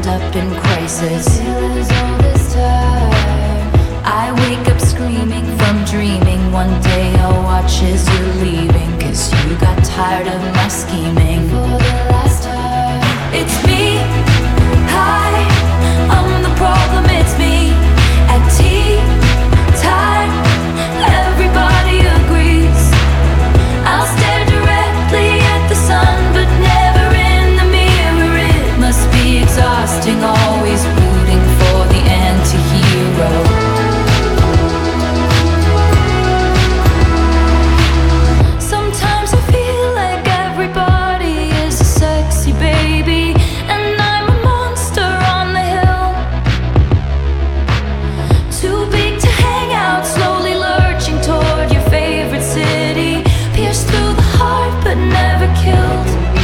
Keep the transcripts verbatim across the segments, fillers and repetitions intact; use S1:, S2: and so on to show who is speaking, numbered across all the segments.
S1: up in crisis. Still is all this time. I wake up screaming from dreaming. One day I'll watch as you're leaving, 'cause you got tired of my scheming. For the last time, it's me. Hi, I'm the problem, it's me. At tea time, everybody agrees. I'll stare directly at the sun, but never in the mirror. It must be exhausting, always rooting for the anti-hero. Sometimes I feel like everybody is a sexy baby, and I'm a monster on the hill. Too big to hang out, slowly lurching toward your favorite city. Pierced through the heart, but never killed.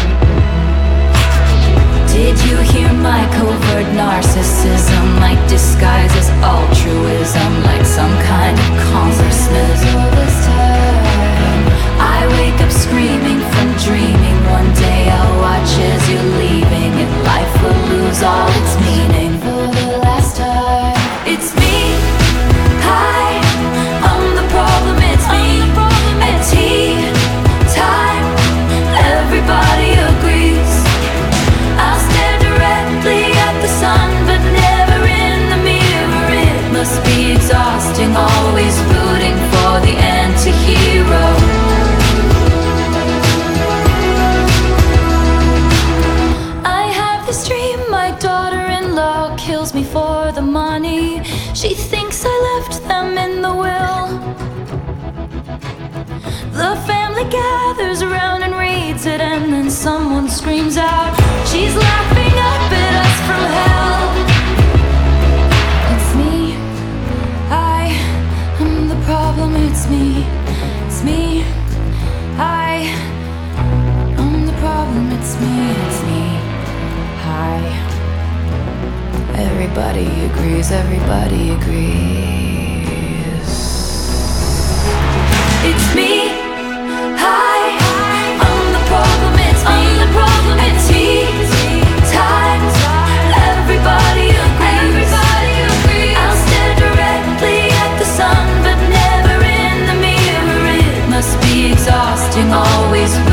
S1: Did you hear my covert narcissism? Like disguise as altruism, like some kind of congressman. All this time, I wake up screaming from dreaming. One day I'll watch as you're leaving, and life will lose all its meaning. For the last time, it's me. Hi, I'm the problem, it's me. At tea time, everybody agrees. I'll stare directly at the sun, but never in the mirror. It must be exhausting, always rooting for the anti-hero. I have this dream, my daughter-in-law kills me for the money. She thinks I left them in the will. The family gathers around and reads it, and then someone screams out, she's laughing up at us from hell. It's me. I am the problem, it's me. It's me. I am the problem, it's me. It's me. Hi. Everybody agrees, everybody agrees. It's me. Hi, I'm the problem, it's me. I'm the problem, it's me. Time, everybody agrees. Everybody agrees. I'll stare directly at the sun, but never in the mirror. It must be exhausting, always